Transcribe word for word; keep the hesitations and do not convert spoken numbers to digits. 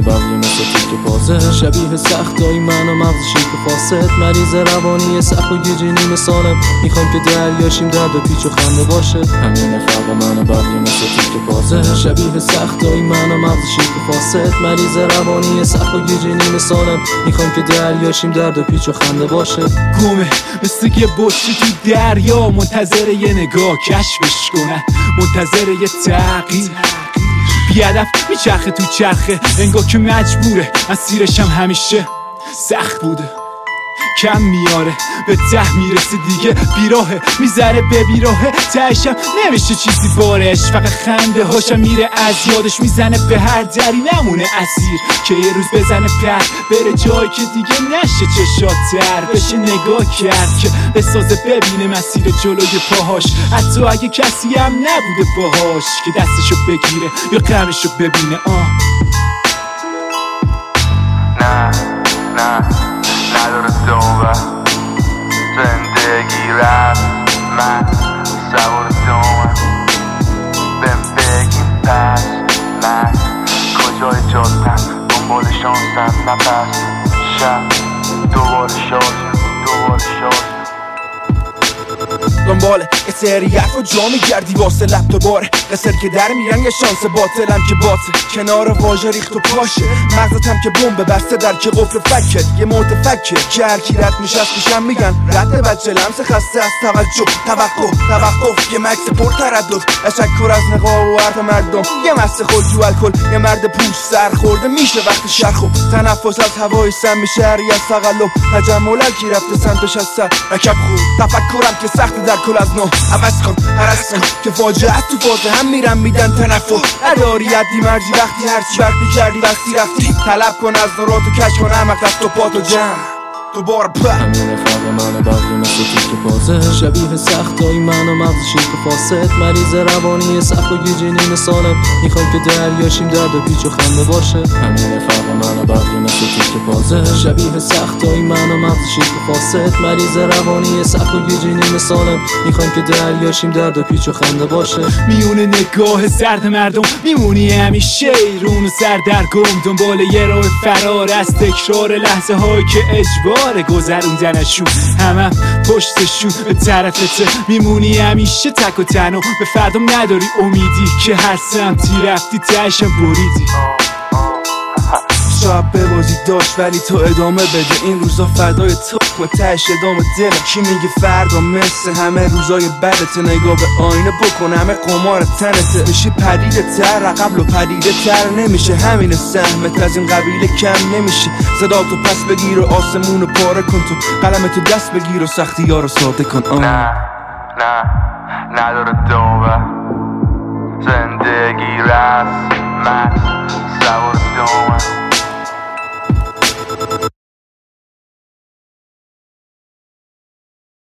بقیه مثل تیک پازه، شبیه سختای من و مغز شیک فاسد، مریض روانی سخت و گیجینی مثالم، میخوایم که دریاشیم درد و پیچ و خنده باشه. همین فرق من و بقیه مثل تیک پازه، شبیه سختای من و مغز شیک فاسد، مریض روانی سخت و گیجینی مثالم، میخوایم که دریاشیم درد و پیچ و خنده باشه. گمه مثل یه بطری تو دریا، منتظر یه نگاه کشفش کنه، منتظر یه تغییر، بیادف میچرخه تو چرخه، انگار که مجبوره، مسیرش هم همیشه سخت بوده، کم میاره به ته میرسه دیگه، بیراهه میذاره به بیراهه، تهشم نمیشه چیزی بارش، فقط خنده هاشم میره از یادش، میزنه به هر دری نمونه اسیر، که یه روز بزنه پر بره جایی که دیگه نشه چشات تر بشه، نگاه کرد که بسازه ببینه مسیر جلوی پاهاش، حتی اگه کسی هم نبوده باهاش که دستشو بگیره یا غمشو ببینه. آه نه نه نداره دوبه زندگی رفت، من سوار دومم، بهم بگیم پس من کجای جادم، دنبال شانسم نپس شب دوباره شازم دوباره شازم دنبال یه سری حرف و جا میگردی واسه لب تو باره، قصر که در میرن یه شانس باطلم که باطل، کنار واژه ریخت و پاشه، مغزتم که بمب بسته در که قفل فکر، یه متفکر که هر کی رد میشه از پیشم میگن رد بچه لمس خسته از توجه، توقف توقف یه مکس پر تردد، تشکر از نقاب و حرف مردم، یه مست خلجو الکل، یه مرد پوش سر خورده میشه وقت شرخو، تنفس از هوای سم میشه هری از تقلب، تجمل کی رفته سمتش از سر رکب خود، تفکرم که سخت در کل از نو عوض کن هرس کن که فاجعه تو فازه هم میرم میدن تنفر، نداری یدی مرزی وقتی هرچی وقتی کردی وقتی رفتی، طلب کن از نوراتو کش کن عمق دست و پاتو جمع دوباره په. همین فرق من و بقیه مثل تیک پازه، شبیه سختای من و مغز شیک فاسد، مریض روانی سخت و گیجینی مثالم، میخوایم که دریاشیم درد و پیچ و خنده باشه. همین فرق من و بقیه مثل تیک پازه، شبیه سختای من و مغز شیک فاسد، مریض روانی سخت و گیجینی مثالم، میخوایم که دریاشیم درد و پیچ و خنده باشه. میونه نگاه سرد مردم میمونی همیشه ایرون و سردرگم، دنبال یه راه فرار از تکرار لحظه هایی که اجبار گذروندنشون، همه پشتشون به طرفته، میمونی همیشه تک و تنها، به فردام نداری امیدی که هر سمتی رفتی تهشم بریدی. شاید ببازی داشت ولی تو ادامه بده، این روزا فدای تو و تهش ادامه دل، کی میگه فردا مثل همه روزای بدت، نگاه به آینه بکن همه قمار تنته، میشه پدیده تر رقبل و پدیده تر نمیشه، همین سهمت از این قبیله کم نمیشه، صدا تو پس بگیر و آسمون رو پاره کن، تو قلم تو دست بگیر و سختی ها رو ساده کن. آه. نه نه نداره دوبه زندگی رفت، من سوار